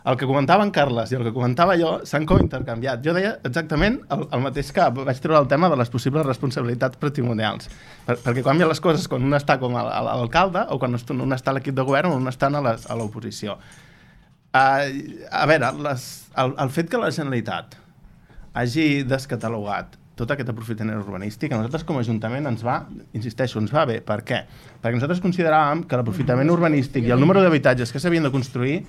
El que comentava en Carles i el que comentava jo s'han cointercanviat. Jo deia exactament el mateix que vaig treure el tema de les possibles responsabilitats patrimonials. Perquè canvien les coses quan un està com a l'alcalde o quan un està a l'equip de govern o un està a l'oposició. A veure, el fet que la Generalitat hagi descatalogat tot aquest aprofitament urbanístic, a nosaltres com a Ajuntament ens va, insisteixo, ens va bé. Per què? Perquè nosaltres consideràvem que l'aprofitament urbanístic i el número d'habitatges que s'havien de construir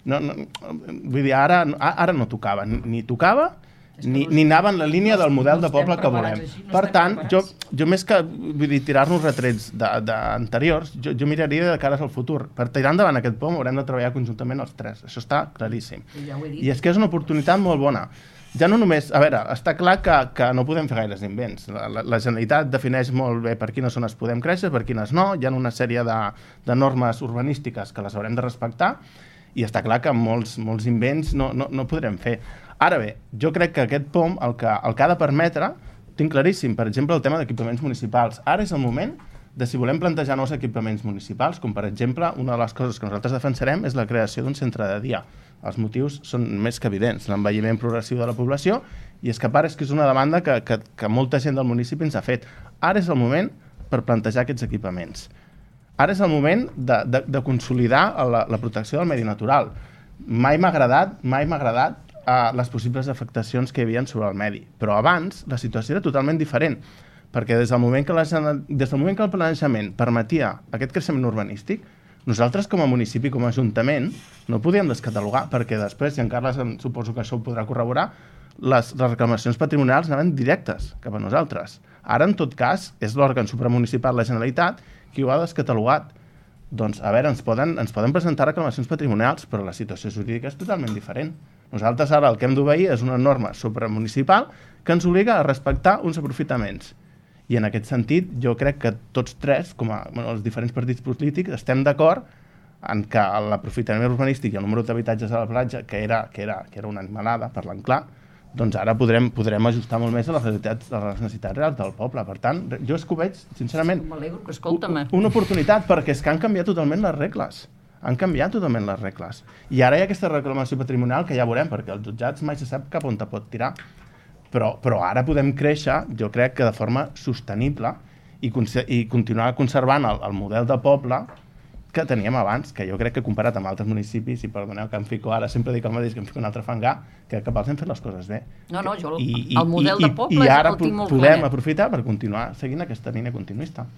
vull dir, ara no tocava, ni tocava ni anava en la línia del model de poble que volem. Per tant, jo més que tirar-nos retrets anteriors, jo miraria de cares al futur. Per tirar endavant aquest POM haurem de treballar conjuntament els tres, això està claríssim. I és que és una oportunitat molt bona. Ja no només, a veure, està clar que no podem fer gaires invents. La Generalitat defineix molt bé per quines zones podem créixer, per quines no, hi ha una sèrie de normes urbanístiques que les haurem de respectar, i està clar que molts invents no podrem fer. Ara bé, jo crec que aquest POM el que ha de permetre, tinc claríssim, per exemple, el tema d'equipaments municipals. Ara és el moment de si volem plantejar nous equipaments municipals, com per exemple, una de les coses que nosaltres defensarem és la creació d'un centre de dia. Els motius són més que evidents, l'envelliment progressiu de la població, i és que a part és una demanda que molta gent del municipi ens ha fet. Ara és el moment per plantejar aquests equipaments. Ara és el moment de consolidar la protecció del medi natural. Mai m'ha agradat les possibles afectacions que hi havia sobre el medi. Però abans la situació era totalment diferent, perquè des del moment que el planejament permetia aquest creixement urbanístic, nosaltres com a municipi, com a ajuntament, no podíem descatalogar, perquè després, i en Carles suposo que això ho podrà corroborar, les reclamacions patrimonials anaven directes cap a nosaltres. Ara, en tot cas, és l'òrgan supramunicipal, la Generalitat, qui ho ha descatalogat. Doncs, a veure, ens poden presentar reclamacions patrimonials, però la situació jurídica és totalment diferent. Nosaltres ara el que hem d'obeir és una norma supramunicipal que ens obliga a respectar uns aprofitaments. I en aquest sentit, jo crec que tots tres, com els diferents partits polítics, estem d'acord en que l'aprofitament urbanístic i el número d'habitatges a la platja, que era una animalada, parlant clar, doncs ara podrem ajustar molt més a les necessitats reals del poble. Per tant, jo és que ho veig, sincerament, una oportunitat, perquè és que han canviat totalment les regles. Han canviat totalment les regles. I ara hi ha aquesta reclamació patrimonial que ja veurem, perquè els jutjats mai se sap cap on te pot tirar. Però ara podem créixer, jo crec que de forma sostenible, i continuar conservant el model de poble que teníem abans, que jo crec que comparat amb altres municipis, i perdoneu que em fico ara, sempre dic el mateix, que em fico un altre fangar, que els hem fet les coses bé. No, jo el model de poble el tinc molt clar. I ara podem aprofitar per continuar seguint aquesta línia continuista.